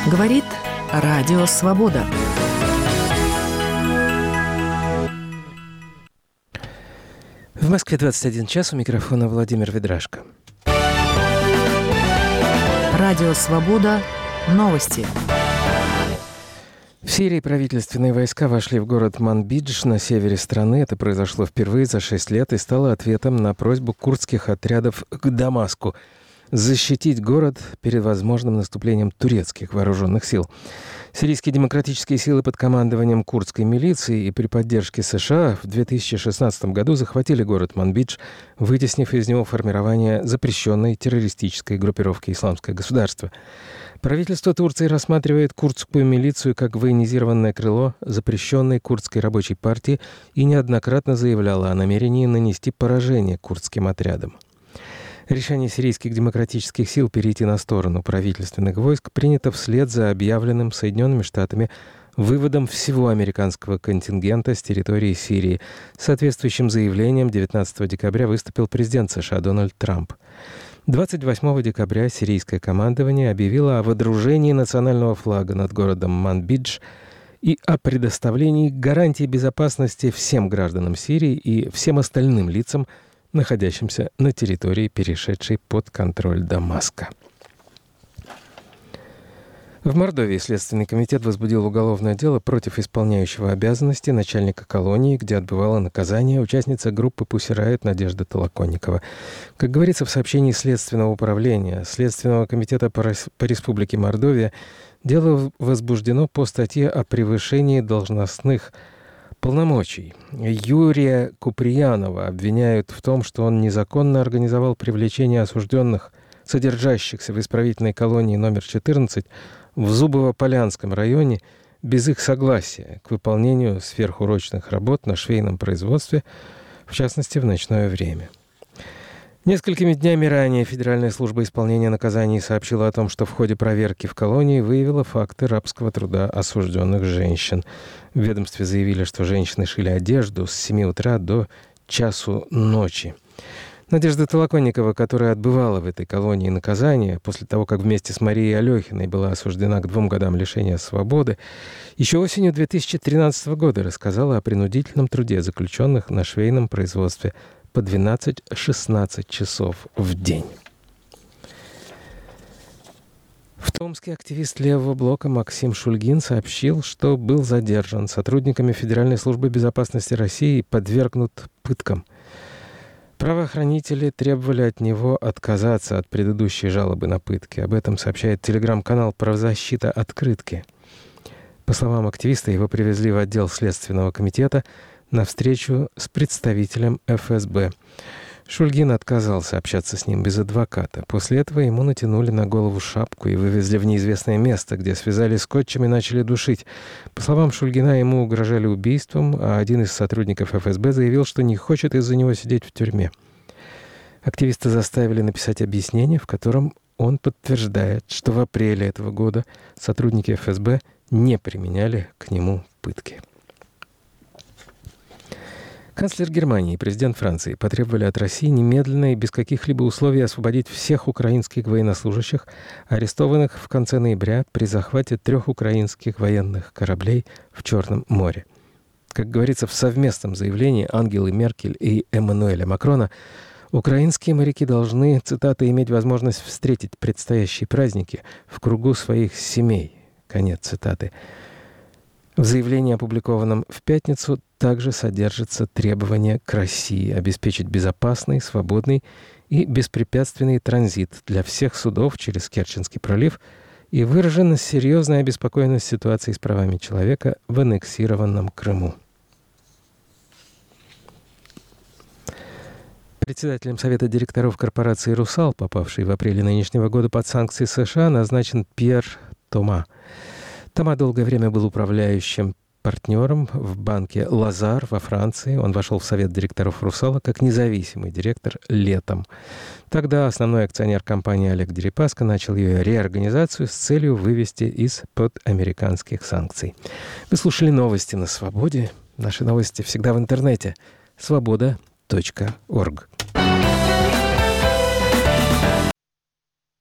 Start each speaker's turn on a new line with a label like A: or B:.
A: Говорит Радио Свобода.
B: В Москве 21 час, у микрофона Владимир Ведрашко.
A: Радио Свобода. Новости.
B: В Сирии правительственные войска вошли в город Манбидж на севере страны. Это произошло впервые за 6 лет и стало ответом на просьбу курдских отрядов к Дамаску защитить город перед возможным наступлением турецких вооруженных сил. Сирийские демократические силы под командованием курдской милиции и при поддержке США в 2016 году захватили город Манбидж, вытеснив из него формирование запрещенной террористической группировки «Исламское государство». Правительство Турции рассматривает курдскую милицию как военизированное крыло запрещенной курдской рабочей партии и неоднократно заявляло о намерении нанести поражение курдским отрядам. Решение сирийских демократических сил перейти на сторону правительственных войск принято вслед за объявленным Соединенными Штатами выводом всего американского контингента с территории Сирии. С соответствующим заявлением 19 декабря выступил президент США Дональд Трамп. 28 декабря сирийское командование объявило о водружении национального флага над городом Манбидж и о предоставлении гарантий безопасности всем гражданам Сирии и всем остальным лицам, находящимся на территории, перешедшей под контроль Дамаска. В Мордовии Следственный комитет возбудил уголовное дело против исполняющего обязанности начальника колонии, где отбывала наказание участница группы Pussy Riot Надежда Толоконникова. Как говорится в сообщении Следственного управления Следственного комитета по Республике Мордовия, дело возбуждено по статье о превышении должностных полномочий. Юрия Куприянова обвиняют в том, что он незаконно организовал привлечение осужденных, содержащихся в исправительной колонии номер 14 в Зубово-Полянском районе, без их согласия к выполнению сверхурочных работ на швейном производстве, в частности, в ночное время. Несколькими днями ранее Федеральная служба исполнения наказаний сообщила о том, что в ходе проверки в колонии выявила факты рабского труда осужденных женщин. В ведомстве заявили, что женщины шили одежду с 7 утра до часу ночи. Надежда Толоконникова, которая отбывала в этой колонии наказание после того, как вместе с Марией Алехиной была осуждена к 2 годам лишения свободы, еще осенью 2013 года рассказала о принудительном труде заключенных на швейном производстве по 12-16 часов в день. В Томске активист левого блока Максим Шульгин сообщил, что был задержан сотрудниками Федеральной службы безопасности России и подвергнут пыткам. Правоохранители требовали от него отказаться от предыдущей жалобы на пытки. Об этом сообщает телеграм-канал «Правозащита Открытки». По словам активиста, его привезли в отдел Следственного комитета на встречу с представителем ФСБ. Шульгин отказался общаться с ним без адвоката. После этого ему натянули на голову шапку и вывезли в неизвестное место, где связали скотчем и начали душить. По словам Шульгина, ему угрожали убийством, а один из сотрудников ФСБ заявил, что не хочет из-за него сидеть в тюрьме. Активиста заставили написать объяснение, в котором он подтверждает, что в апреле этого года сотрудники ФСБ не применяли к нему пытки. Канцлер Германии и президент Франции потребовали от России немедленно и без каких-либо условий освободить всех украинских военнослужащих, арестованных в конце ноября при захвате 3 украинских военных кораблей в Черном море. Как говорится в совместном заявлении Ангелы Меркель и Эммануэля Макрона, украинские моряки должны, цитата, «иметь возможность встретить предстоящие праздники в кругу своих семей». Конец цитаты. В заявлении, опубликованном в пятницу, также содержится требование к России обеспечить безопасный, свободный и беспрепятственный транзит для всех судов через Керченский пролив и выражена серьезная обеспокоенность ситуацией с правами человека в аннексированном Крыму. Председателем Совета директоров корпорации «Русал», попавшей в апреле нынешнего года под санкции США, назначен Пьер Тома. Тома долгое время был управляющим партнером в банке «Лазар» во Франции. Он вошел в совет директоров «Русала» как независимый директор летом. Тогда основной акционер компании Олег Дерипаска начал ее реорганизацию с целью вывести из-под американских санкций. Вы слушали новости на «Свободе». Наши новости всегда в интернете. Свобода.орг.